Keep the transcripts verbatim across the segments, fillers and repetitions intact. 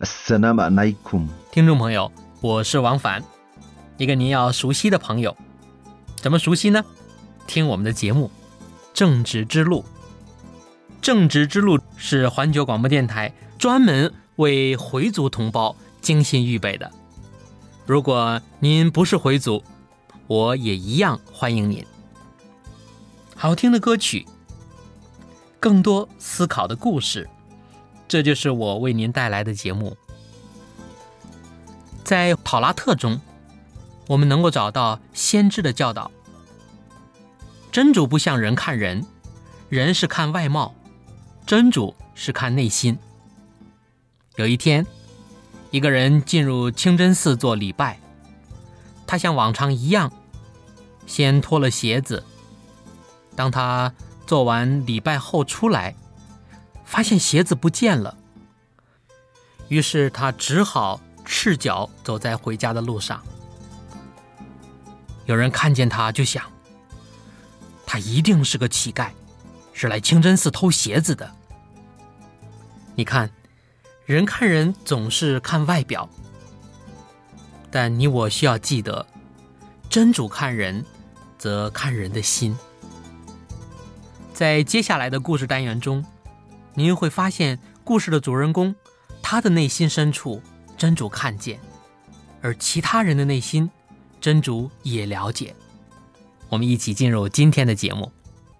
Assalamualaikum。 听众朋友，我是王凡，一个您要熟悉的朋友。怎么熟悉呢？听我们的节目《正直之路》。正直之路是环球广播电台专门为回族同胞精心预备的。如果您不是回族，我也一样欢迎您。好听的歌曲，更多思考的故事，这就是我为您带来的节目。在讨拉特中，我们能够找到先知的教导。真主不像人看人，人是看外貌，真主是看内心。有一天，一个人进入清真寺做礼拜，他像往常一样，先脱了鞋子。当他做完礼拜后出来，发现鞋子不见了，于是他只好赤脚走在回家的路上。有人看见他就想，他一定是个乞丐，是来清真寺偷鞋子的。你看，人看人总是看外表，但你我需要记得，真主看人则看人的心。在接下来的故事单元中，您会发现故事的主人公，他的内心深处真主看见，而其他人的内心真主也了解。我们一起进入今天的节目。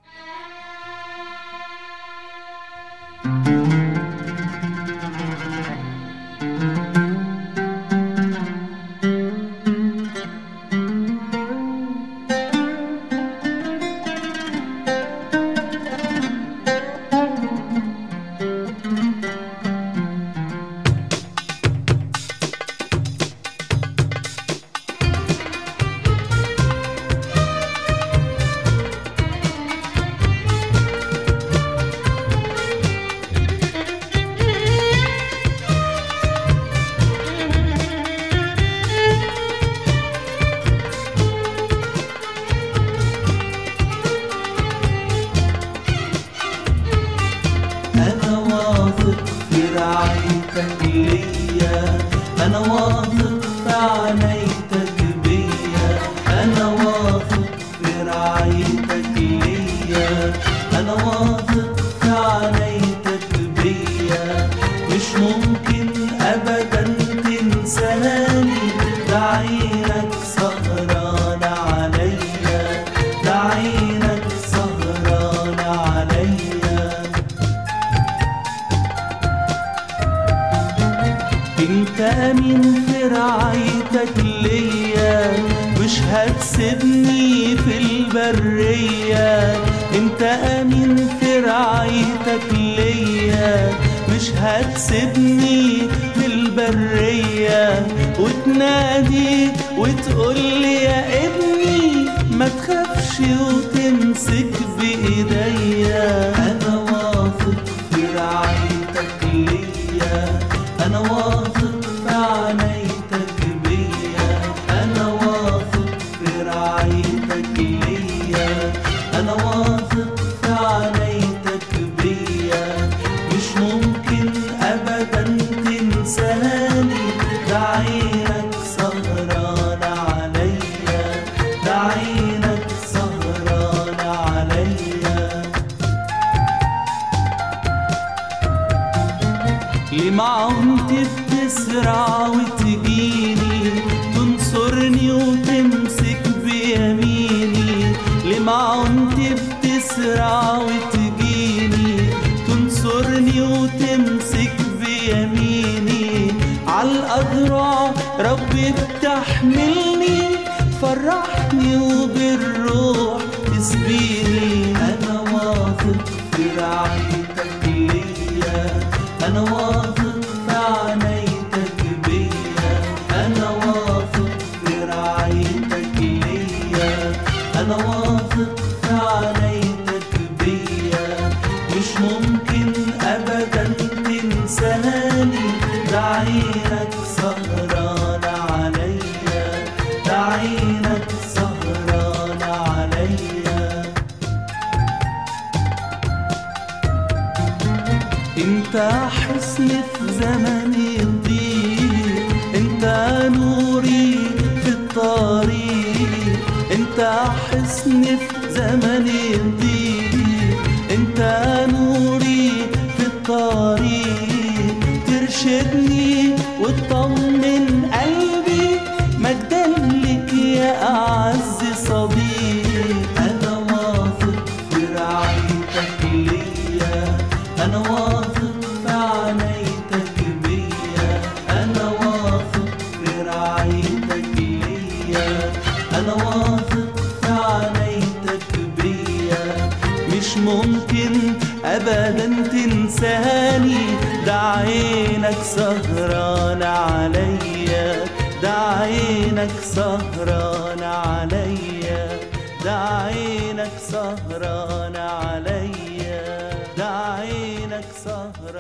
انت من في رعايتك ليا مش هتسيبني في البرية. انت امين في رعايتك ليا مش هتسيبني في البرية. وتنادي وتقول لي يا ابني ما تخافش وتمسك بايديا. انا واثق في رعايتك ليا، انا واثق في عنايتك بيا. انا واثق في رعايتك ليا، انا واثق في عنايتك بيا. مش ممكن ابدا تنساني، ده عينك سهران عليا، ده عينك سهران عليا. ليه ما كنت بتسرع وتجيني تنصرني وتمسك بيميني؟ ليه ما كنت بتسرع وتجيني تنصرني وتمسك بيميني؟ عالأذرع ربي بتحملني، تفرحني وبالروح تسبيني. أنا واثق في رعايتك ليا، أنا واثق في عنايتك بيا. أنا واثق في رعايتك ليا، أنا واثق في عنايتك بيا. مش ممكن أبدا تنساني، ده عينك سهران عليا، ده عينك سهران عليا. انت حسن في زمن الضيق زماني ضيقي، انت نوري في الطريق، ترشدني وتطمن قلبي، مجدا لك يا أعز صديق. أنا واثق في رعايتك ليا، أنا واثق في عنايتك بيا، أنا واثق في رعايتك ليا، أنا واثق في عنايتك بيا. مش ممكن أبدا تنساني، ده عينك سهران عليا، ده عينك سهران عليا، ده عينك سهران عليا، ده عينك سهران